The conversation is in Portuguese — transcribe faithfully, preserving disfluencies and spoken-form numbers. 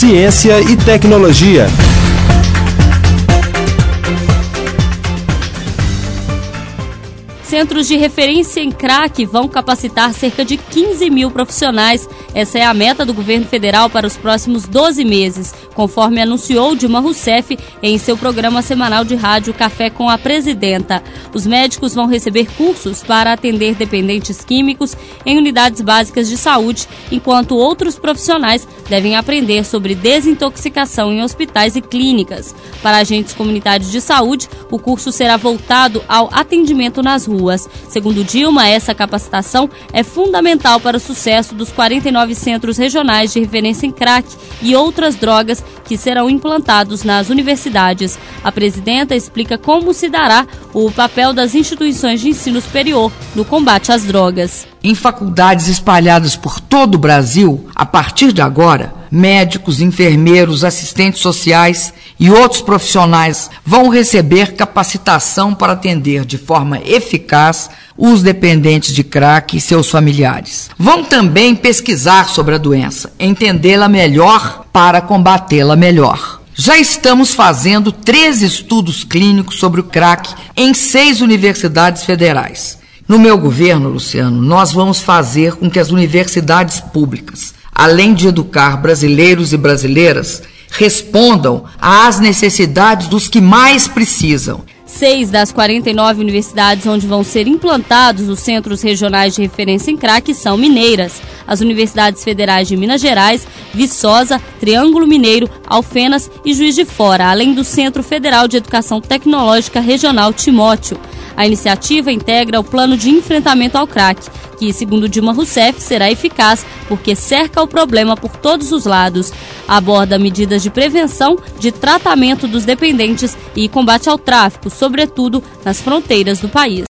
ciência e tecnologia. Centros de referência em crack vão capacitar cerca de quinze mil profissionais. Essa é a meta do governo federal para os próximos doze meses, conforme anunciou Dilma Rousseff em seu programa semanal de rádio Café com a Presidenta. Os médicos vão receber cursos para atender dependentes químicos em unidades básicas de saúde, enquanto outros profissionais devem aprender sobre desintoxicação em hospitais e clínicas. Para agentes comunitários de saúde, o curso será voltado ao atendimento nas ruas. Segundo Dilma, essa capacitação é fundamental para o sucesso dos quarenta e nove centros regionais de referência em crack e outras drogas que serão implantados nas universidades. A presidenta explica como se dará o papel das instituições de ensino superior no combate às drogas. Em faculdades espalhadas por todo o Brasil, a partir de agora, médicos, enfermeiros, assistentes sociais e outros profissionais vão receber capacitação para atender de forma eficaz os dependentes de crack e seus familiares. Vão também pesquisar sobre a doença, entendê-la melhor para combatê-la melhor. Já estamos fazendo três estudos clínicos sobre o crack em seis universidades federais. No meu governo, Luciano, nós vamos fazer com que as universidades públicas, além de educar brasileiros e brasileiras, respondam às necessidades dos que mais precisam. Seis das quarenta e nove universidades onde vão ser implantados os centros regionais de referência em crack são mineiras. As universidades federais de Minas Gerais, Viçosa, Triângulo Mineiro, Alfenas e Juiz de Fora, além do Centro Federal de Educação Tecnológica Regional Timóteo. A iniciativa integra o plano de enfrentamento ao crack, que, segundo Dilma Rousseff, será eficaz porque cerca o problema por todos os lados. Aborda medidas de prevenção, de tratamento dos dependentes e combate ao tráfico, sobretudo nas fronteiras do país.